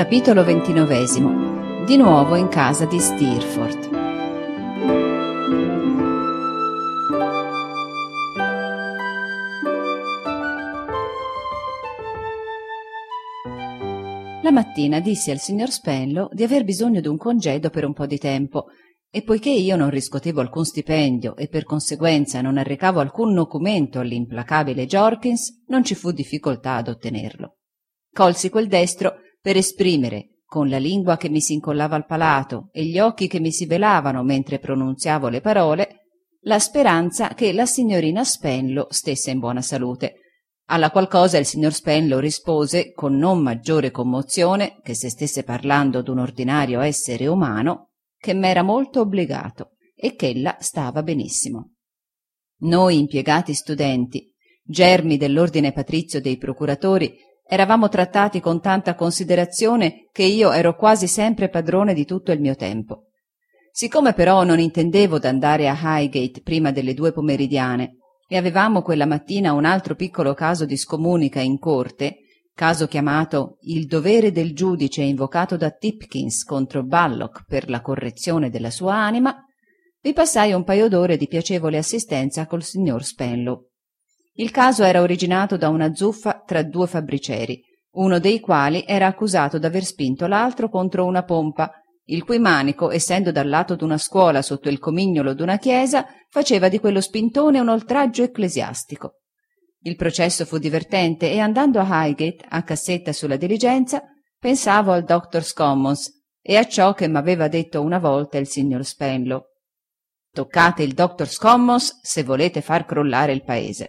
Capitolo 29. Di nuovo in casa di Steerforth. La mattina dissi al signor Spenlow di aver bisogno d'un congedo per un po' di tempo, e poiché io non riscuotevo alcun stipendio e per conseguenza non arrecavo alcun nocumento all'implacabile Jorkins, non ci fu difficoltà ad ottenerlo. Colsi quel destro per esprimere, con la lingua che mi si incollava al palato e gli occhi che mi si velavano mentre pronunziavo le parole, la speranza che la signorina Spenlow stesse in buona salute, alla qual cosa il signor Spenlow rispose con non maggiore commozione che se stesse parlando d'un ordinario essere umano, che m'era molto obbligato e ch'ella stava benissimo. Noi impiegati studenti, germi dell'ordine patrizio dei procuratori, eravamo trattati con tanta considerazione che io ero quasi sempre padrone di tutto il mio tempo. Siccome però non intendevo d'andare a Highgate prima delle 2 pomeridiane e avevamo quella mattina un altro piccolo caso di scomunica in corte, caso chiamato il dovere del giudice invocato da Tipkins contro Bullock per la correzione della sua anima, vi passai un paio d'ore di piacevole assistenza col signor Spenlow. Il caso era originato da una zuffa tra 2 fabbricieri, uno dei quali era accusato d'aver spinto l'altro contro una pompa, il cui manico, essendo dal lato d'una scuola sotto il comignolo d'una chiesa, faceva di quello spintone un oltraggio ecclesiastico. Il processo fu divertente e andando a Highgate, a cassetta sulla diligenza, pensavo al Doctor's Commons e a ciò che m'aveva detto una volta il signor Spenlow. Toccate il Doctor's Commons se volete far crollare il paese.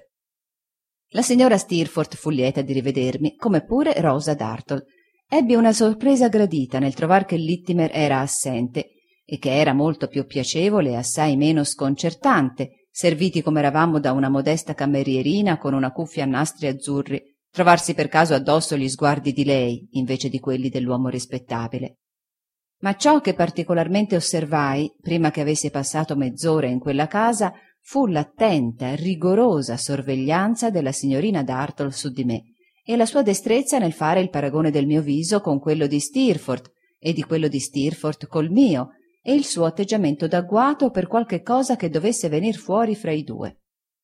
La signora Steerforth fu lieta di rivedermi, come pure Rosa Dartle. Ebbi una sorpresa gradita nel trovar che Littimer era assente e che era molto più piacevole e assai meno sconcertante, serviti come eravamo da una modesta cammerierina con una cuffia a nastri azzurri, trovarsi per caso addosso gli sguardi di lei invece di quelli dell'uomo rispettabile. Ma ciò che particolarmente osservai, prima che avessi passato mezz'ora in quella casa, fu l'attenta, rigorosa sorveglianza della signorina Dartle su di me e la sua destrezza nel fare il paragone del mio viso con quello di Steerforth e di quello di Steerforth col mio e il suo atteggiamento d'agguato per qualche cosa che dovesse venir fuori fra i 2.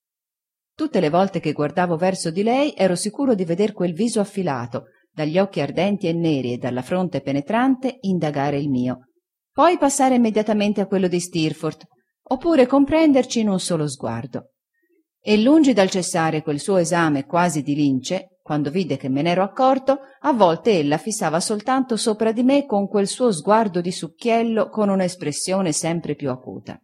Tutte le volte che guardavo verso di lei ero sicuro di veder quel viso affilato, dagli occhi ardenti e neri e dalla fronte penetrante, indagare il mio, poi passare immediatamente a quello di Steerforth, oppure comprenderci in un solo sguardo. E lungi dal cessare quel suo esame quasi di lince, quando vide che me n'ero accorto, a volte ella fissava soltanto sopra di me con quel suo sguardo di succhiello con un'espressione sempre più acuta.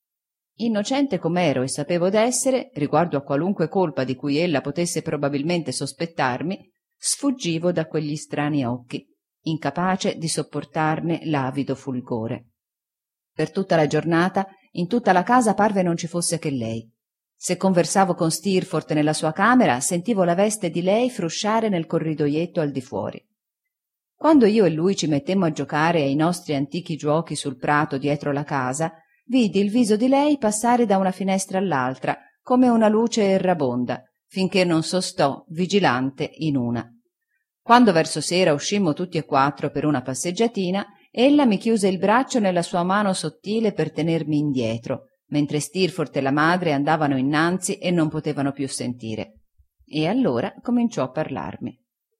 Innocente com'ero e sapevo d'essere, riguardo a qualunque colpa di cui ella potesse probabilmente sospettarmi, sfuggivo da quegli strani occhi, incapace di sopportarne l'avido fulgore. Per tutta la giornata, in tutta la casa parve non ci fosse che lei. Se conversavo con Steerforth nella sua camera, sentivo la veste di lei frusciare nel corridoietto al di fuori. Quando io e lui ci mettemmo a giocare ai nostri antichi giuochi sul prato dietro la casa, vidi il viso di lei passare da una finestra all'altra, come una luce errabonda, finché non sostò, vigilante, in una. Quando verso sera uscimmo tutti e 4 per una passeggiatina, ella mi chiuse il braccio nella sua mano sottile per tenermi indietro, mentre Steerforth e la madre andavano innanzi e non potevano più sentire. E allora cominciò a parlarmi.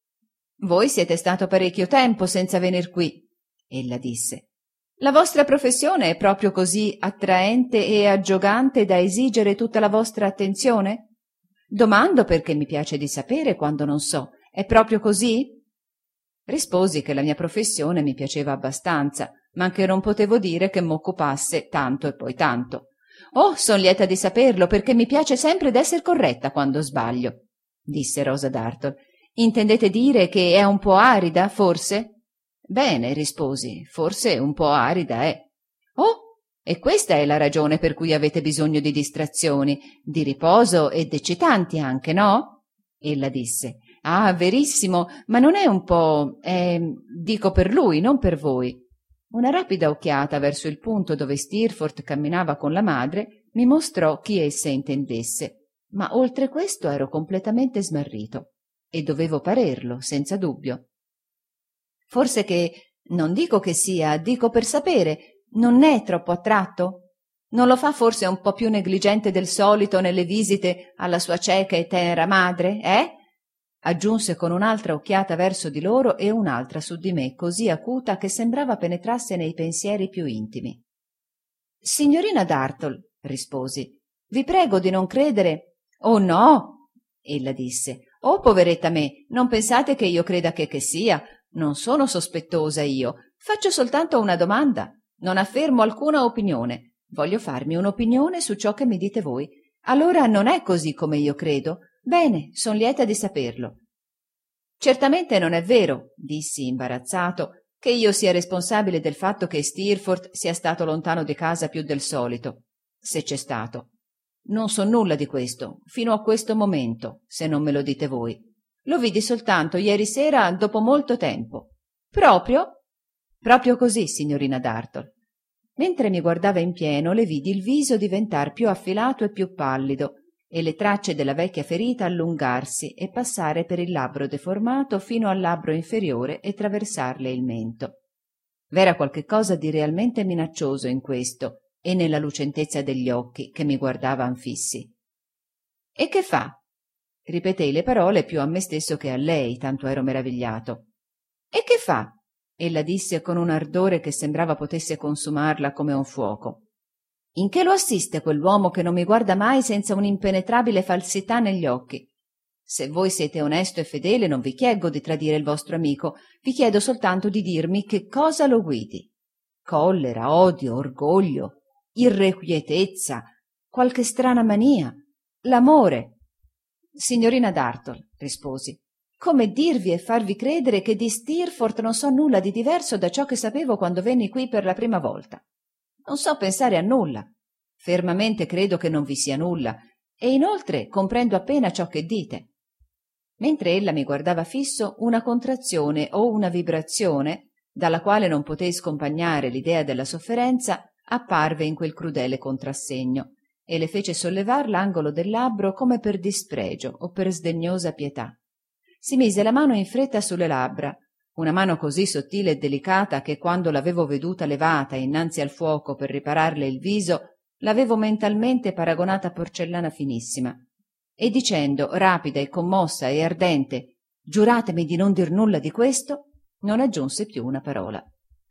«Voi siete stato parecchio tempo senza venir qui», ella disse. «La vostra professione è proprio così attraente e aggiogante da esigere tutta la vostra attenzione? Domando perché mi piace di sapere quando non so. È proprio così?» Risposi che la mia professione mi piaceva abbastanza, ma che non potevo dire che m'occupasse tanto e poi tanto. «Oh, son lieta di saperlo, perché mi piace sempre d'esser corretta quando sbaglio», disse Rosa Dartle. «Intendete dire che è un po' arida, forse?» «Bene», risposi, «forse un po' arida è». «Oh, e questa è la ragione per cui avete bisogno di distrazioni, di riposo ed eccitanti anche, no?» Ella disse. «Ah, verissimo, ma non è un po'... dico per lui, non per voi». Una rapida occhiata verso il punto dove Steerforth camminava con la madre mi mostrò chi essa intendesse, ma oltre questo ero completamente smarrito e dovevo parerlo, senza dubbio. Forse che, non dico che sia, dico per sapere, non è troppo attratto? Non lo fa forse un po' più negligente del solito nelle visite alla sua cieca e tenera madre, eh? Aggiunse con un'altra occhiata verso di loro e un'altra su di me, così acuta che sembrava penetrasse nei pensieri più intimi. Signorina Dartle, risposi, vi prego di non credere. Oh no, ella disse. Oh, poveretta me, non pensate che io creda che sia. Non sono sospettosa io. Faccio soltanto una domanda. Non affermo alcuna opinione. Voglio farmi un'opinione su ciò che mi dite voi. Allora non è così come io credo? Bene, son lieta di saperlo. Certamente non è vero, dissi imbarazzato, che io sia responsabile del fatto che Steerforth sia stato lontano di casa più del solito, se c'è stato. Non so nulla di questo, fino a questo momento, se non me lo dite voi. Lo vidi soltanto ieri sera dopo molto tempo. Proprio? Proprio così, signorina Dartle. Mentre mi guardava in pieno, le vidi il viso diventar più affilato e più pallido e le tracce della vecchia ferita allungarsi e passare per il labbro deformato fino al labbro inferiore e traversarle il mento. V'era qualche cosa di realmente minaccioso in questo e nella lucentezza degli occhi che mi guardavan fissi. «E che fa?» Ripetei le parole più a me stesso che a lei, tanto ero meravigliato. «E che fa?» Ella disse con un ardore che sembrava potesse consumarla come un fuoco. «In che lo assiste quell'uomo che non mi guarda mai senza un'impenetrabile falsità negli occhi? Se voi siete onesto e fedele non vi chieggo di tradire il vostro amico, vi chiedo soltanto di dirmi che cosa lo guidi. Collera, odio, orgoglio, irrequietezza, qualche strana mania, l'amore». «Signorina Dartle», risposi, «come dirvi e farvi credere che di Steerforth non so nulla di diverso da ciò che sapevo quando venni qui per la prima volta? Non so pensare a nulla. Fermamente credo che non vi sia nulla, e inoltre comprendo appena ciò che dite». Mentre ella mi guardava fisso, una contrazione o una vibrazione, dalla quale non potei scompagnare l'idea della sofferenza, apparve in quel crudele contrassegno e le fece sollevar l'angolo del labbro come per dispregio o per sdegnosa pietà. Si mise la mano in fretta sulle labbra, una mano così sottile e delicata che quando l'avevo veduta levata innanzi al fuoco per ripararle il viso, l'avevo mentalmente paragonata a porcellana finissima, e dicendo, rapida e commossa e ardente, «Giuratemi di non dir nulla di questo», non aggiunse più una parola.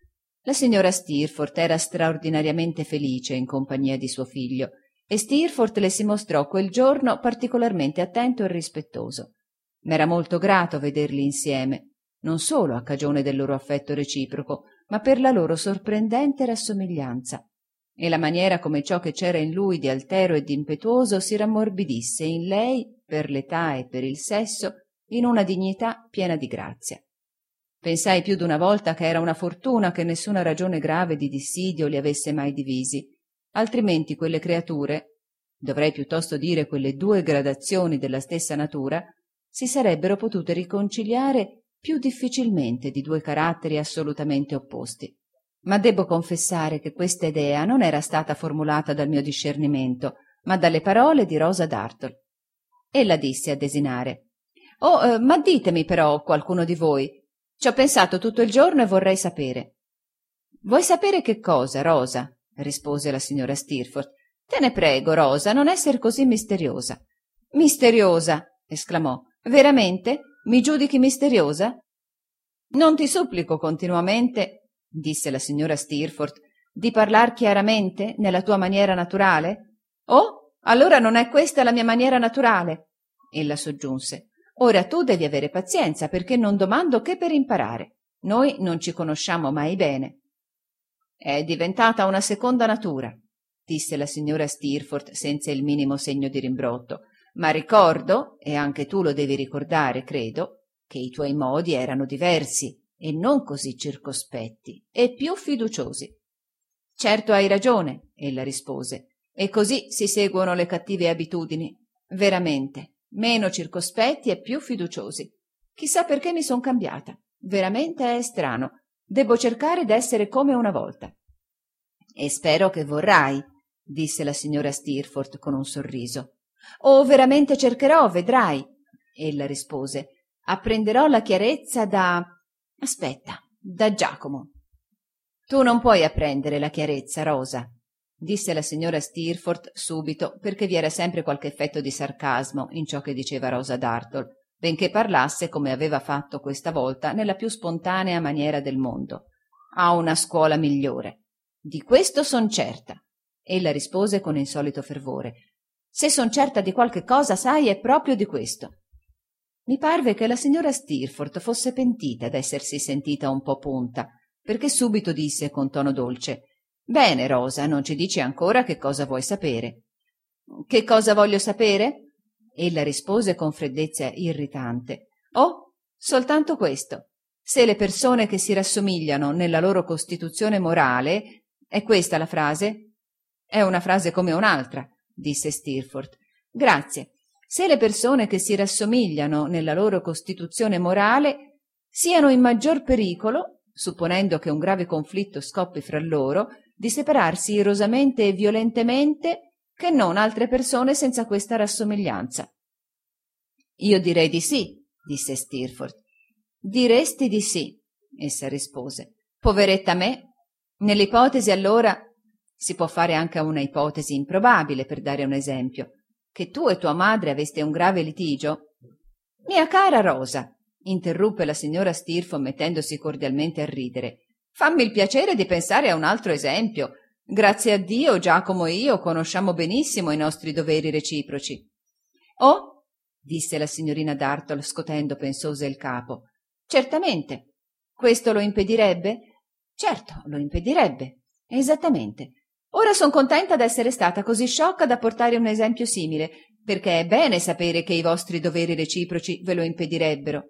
La signora Steerforth era straordinariamente felice in compagnia di suo figlio, e Steerforth le si mostrò quel giorno particolarmente attento e rispettoso. M'era molto grato vederli insieme, non solo a cagione del loro affetto reciproco, ma per la loro sorprendente rassomiglianza, e la maniera come ciò che c'era in lui di altero e di impetuoso si rammorbidisse in lei, per l'età e per il sesso, in una dignità piena di grazia. Pensai più d'una volta che era una fortuna che nessuna ragione grave di dissidio li avesse mai divisi, altrimenti quelle creature, dovrei piuttosto dire quelle due gradazioni della stessa natura, si sarebbero potute riconciliare più difficilmente di due caratteri assolutamente opposti. Ma debbo confessare che questa idea non era stata formulata dal mio discernimento, ma dalle parole di Rosa Dartle. Ella disse a desinare: «Oh, ma ditemi però, qualcuno di voi. Ci ho pensato tutto il giorno e vorrei sapere». «Vuoi sapere che cosa, Rosa?» rispose la signora Steerforth. «Te ne prego, Rosa, non esser così misteriosa». «Misteriosa!» esclamò. «Veramente? Mi giudichi misteriosa?» «Non ti supplico continuamente», disse la signora Steerforth, «di parlar chiaramente nella tua maniera naturale?» «Oh, allora non è questa la mia maniera naturale?» Ella soggiunse. «Ora tu devi avere pazienza, perché non domando che per imparare. Noi non ci conosciamo mai bene». «È diventata una seconda natura», disse la signora Steerforth senza il minimo segno di rimbrotto, «ma ricordo, e anche tu lo devi ricordare, credo, che i tuoi modi erano diversi e non così circospetti e più fiduciosi». «Certo hai ragione», ella rispose, «e così si seguono le cattive abitudini. Veramente, meno circospetti e più fiduciosi. Chissà perché mi son cambiata. Veramente è strano. Debbo cercare d'essere come una volta». «E spero che vorrai», disse la signora Steerforth con un sorriso. «Oh, veramente cercherò, vedrai», ella rispose. «Apprenderò la chiarezza da... Aspetta, da Giacomo. Tu non puoi apprendere la chiarezza, Rosa, disse la signora Steerforth subito, perché vi era sempre qualche effetto di sarcasmo in ciò che diceva Rosa Dartle, benché parlasse, come aveva fatto questa volta, nella più spontanea maniera del mondo. Ha una scuola migliore. Di questo son certa. Ella rispose con insolito fervore. Se son certa di qualche cosa, sai, è proprio di questo. Mi parve che la signora Steerforth fosse pentita d'essersi sentita un po' punta, perché subito disse con tono dolce: «Bene, Rosa, non ci dici ancora che cosa vuoi sapere». «Che cosa voglio sapere?» Ella rispose con freddezza irritante. «Oh, soltanto questo. Se le persone che si rassomigliano nella loro costituzione morale...» «È questa la frase?» «È una frase come un'altra», disse Steerforth. «Grazie. Se le persone che si rassomigliano nella loro costituzione morale siano in maggior pericolo, supponendo che un grave conflitto scoppi fra loro, di separarsi irosamente e violentemente, che non altre persone senza questa rassomiglianza». «Io direi di sì», disse Steerforth. «Diresti di sì», essa rispose. «Poveretta me! Nell'ipotesi, allora, si può fare anche una ipotesi improbabile, per dare un esempio, che tu e tua madre aveste un grave litigio». «Mia cara Rosa», interruppe la signora Steerforth mettendosi cordialmente a ridere, «fammi il piacere di pensare a un altro esempio. Grazie a Dio, Giacomo e io conosciamo benissimo i nostri doveri reciproci». «Oh», disse la signorina Dartle scotendo pensosa il capo, «certamente. Questo lo impedirebbe?» «Certo, lo impedirebbe. Esattamente. Ora son contenta d'essere stata così sciocca da portare un esempio simile, perché è bene sapere che i vostri doveri reciproci ve lo impedirebbero».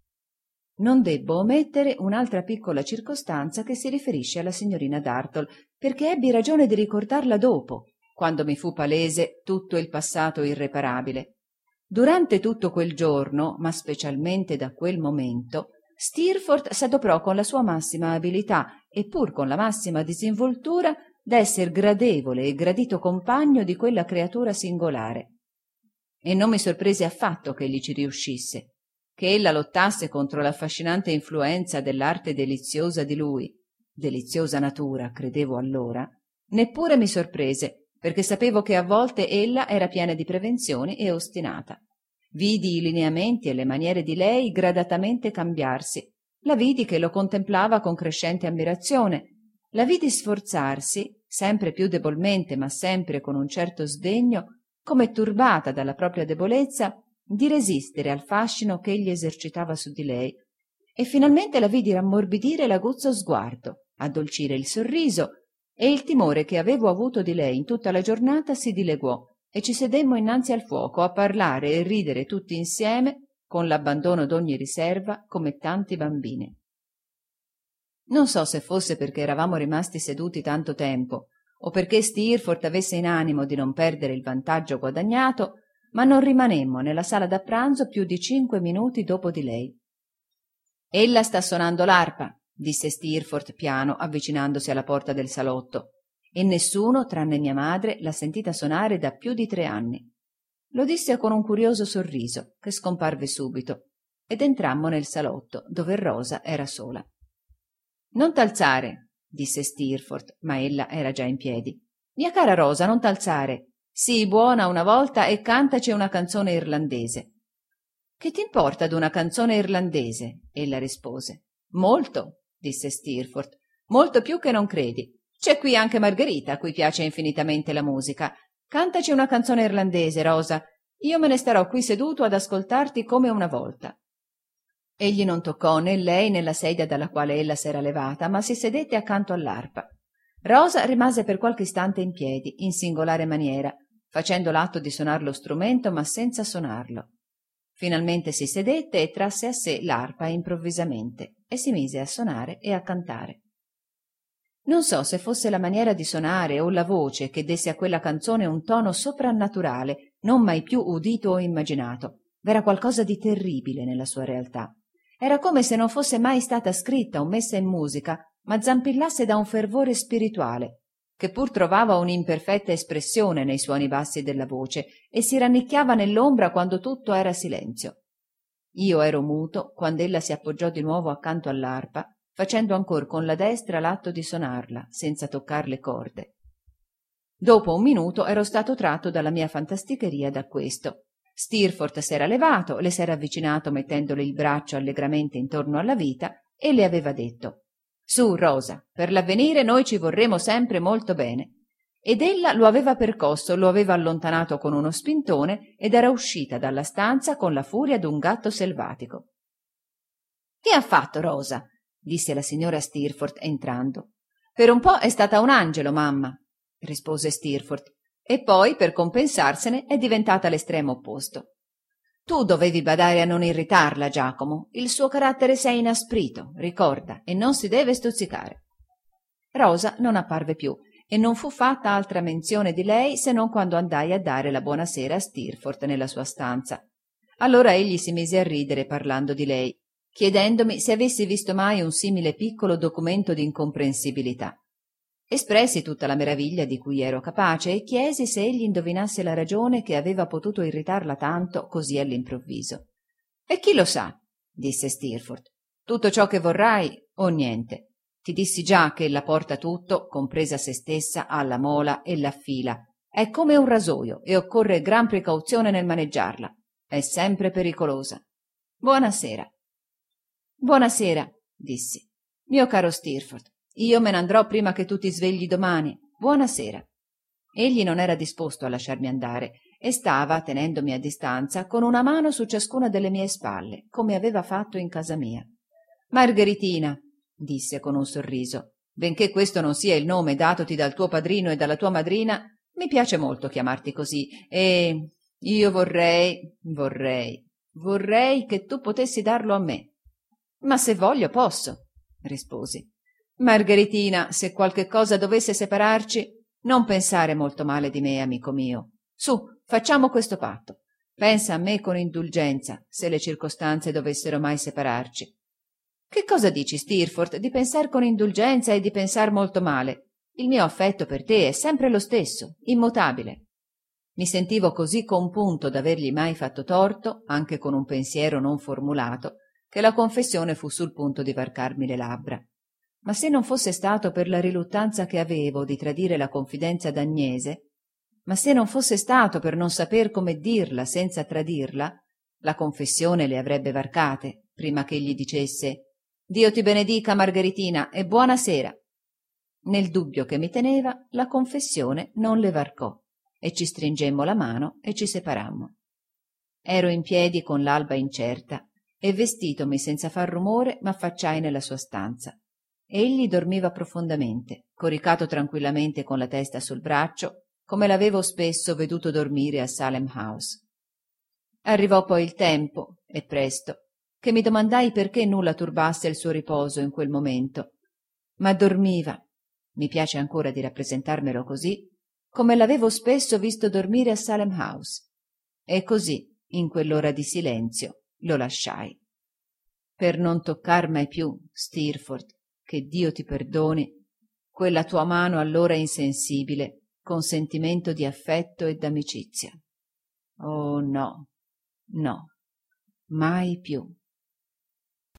Non debbo omettere un'altra piccola circostanza che si riferisce alla signorina Dartle, perché ebbi ragione di ricordarla dopo, quando mi fu palese tutto il passato irreparabile. Durante tutto quel giorno, ma specialmente da quel momento, Steerforth s'adoprò con la sua massima abilità e pur con la massima disinvoltura d'esser gradevole e gradito compagno di quella creatura singolare. E non mi sorprese affatto che gli ci riuscisse, che ella lottasse contro l'affascinante influenza dell'arte deliziosa di lui, deliziosa natura, credevo allora, neppure mi sorprese, perché sapevo che a volte ella era piena di prevenzioni e ostinata. Vidi i lineamenti e le maniere di lei gradatamente cambiarsi, la vidi che lo contemplava con crescente ammirazione, la vidi sforzarsi, sempre più debolmente ma sempre con un certo sdegno, come turbata dalla propria debolezza, di resistere al fascino che egli esercitava su di lei, e finalmente la vidi rammorbidire l'aguzzo sguardo, addolcire il sorriso, e il timore che avevo avuto di lei in tutta la giornata si dileguò, e ci sedemmo innanzi al fuoco a parlare e ridere tutti insieme, con l'abbandono d'ogni riserva, come tanti bambini. Non so se fosse perché eravamo rimasti seduti tanto tempo, o perché Steerforth avesse in animo di non perdere il vantaggio guadagnato, ma non rimanemmo nella sala da pranzo più di 5 minuti dopo di lei. «Ella sta suonando l'arpa», disse Steerforth piano, avvicinandosi alla porta del salotto, «e nessuno, tranne mia madre, l'ha sentita suonare da più di 3 anni». Lo disse con un curioso sorriso, che scomparve subito, ed entrammo nel salotto, dove Rosa era sola. «Non t'alzare», disse Steerforth, ma ella era già in piedi. «Mia cara Rosa, non t'alzare. Sii buona una volta e cantaci una canzone irlandese». «Che t'importa d'una canzone irlandese?» ella rispose. «Molto», disse Steerforth, «molto più che non credi. C'è qui anche Margherita, a cui piace infinitamente la musica. Cantaci una canzone irlandese, Rosa. Io me ne starò qui seduto ad ascoltarti come una volta». Egli non toccò né lei né la sedia dalla quale ella s'era levata, ma si sedette accanto all'arpa. Rosa rimase per qualche istante in piedi, in singolare maniera, facendo l'atto di suonar lo strumento ma senza suonarlo. Finalmente si sedette e trasse a sé l'arpa improvvisamente e si mise a suonare e a cantare. Non so se fosse la maniera di suonare o la voce che desse a quella canzone un tono soprannaturale, non mai più udito o immaginato. V'era qualcosa di terribile nella sua realtà. Era come se non fosse mai stata scritta o messa in musica, ma zampillasse da un fervore spirituale, che pur trovava un'imperfetta espressione nei suoni bassi della voce e si rannicchiava nell'ombra quando tutto era silenzio. Io ero muto quando ella si appoggiò di nuovo accanto all'arpa facendo ancor con la destra l'atto di sonarla, senza toccar le corde. Dopo un minuto ero stato tratto dalla mia fantasticheria da questo. Steerforth s'era levato, le s'era avvicinato mettendole il braccio allegramente intorno alla vita e le aveva detto: «Su, Rosa, per l'avvenire noi ci vorremo sempre molto bene». Ed ella lo aveva percosso, lo aveva allontanato con uno spintone ed era uscita dalla stanza con la furia d'un gatto selvatico. «Che ha fatto Rosa?» disse la signora Steerforth entrando. «Per un po' è stata un angelo, mamma», rispose Steerforth, «e poi, per compensarsene, è diventata l'estremo opposto. Tu dovevi badare a non irritarla, Giacomo. Il suo carattere s'è inasprito, ricorda, e non si deve stuzzicare». Rosa non apparve più e non fu fatta altra menzione di lei se non quando andai a dare la buonasera a Steerforth nella sua stanza. Allora egli si mise a ridere parlando di lei, chiedendomi se avessi visto mai un simile piccolo documento d'incomprensibilità. Espressi tutta la meraviglia di cui ero capace e chiesi se egli indovinasse la ragione che aveva potuto irritarla tanto così all'improvviso. «E chi lo sa?» disse Steerforth. «Tutto ciò che vorrai o niente. Ti dissi già che ella porta tutto, compresa se stessa, alla mola e l'affila. È come un rasoio e occorre gran precauzione nel maneggiarla. È sempre pericolosa. Buonasera». «Buonasera», dissi. «Mio caro Steerforth, io me n'andrò prima che tu ti svegli domani. Buonasera». Egli non era disposto a lasciarmi andare e stava, tenendomi a distanza, con una mano su ciascuna delle mie spalle, come aveva fatto in casa mia. «Margheritina», disse con un sorriso, «benché questo non sia il nome datoti dal tuo padrino e dalla tua madrina, mi piace molto chiamarti così e io vorrei che tu potessi darlo a me». «Ma se voglio posso», risposi. «Margheritina, se qualche cosa dovesse separarci, non pensare molto male di me, amico mio. Su, facciamo questo patto. Pensa a me con indulgenza, se le circostanze dovessero mai separarci». «Che cosa dici, Steerforth, di pensar con indulgenza e di pensar molto male? Il mio affetto per te è sempre lo stesso, immutabile». Mi sentivo così compunto d'avergli mai fatto torto, anche con un pensiero non formulato, che la confessione fu sul punto di varcarmi le labbra. Ma se non fosse stato per la riluttanza che avevo di tradire la confidenza d'Agnese, ma se non fosse stato per non saper come dirla senza tradirla, la confessione le avrebbe varcate, prima che gli dicesse «Dio ti benedica, Margheritina, e buonasera». Nel dubbio che mi teneva, la confessione non le varcò, e ci stringemmo la mano e ci separammo. Ero in piedi con l'alba incerta, e vestitomi senza far rumore m'affacciai nella sua stanza. Egli dormiva profondamente, coricato tranquillamente con la testa sul braccio, come l'avevo spesso veduto dormire a Salem House. Arrivò poi il tempo, e presto, che mi domandai perché nulla turbasse il suo riposo in quel momento, ma dormiva, mi piace ancora di rappresentarmelo così, come l'avevo spesso visto dormire a Salem House, e così, in quell'ora di silenzio, lo lasciai. Per non toccar mai più, Steerforth, che Dio ti perdoni, quella tua mano allora insensibile, con sentimento di affetto e d'amicizia. Oh no, no, mai più.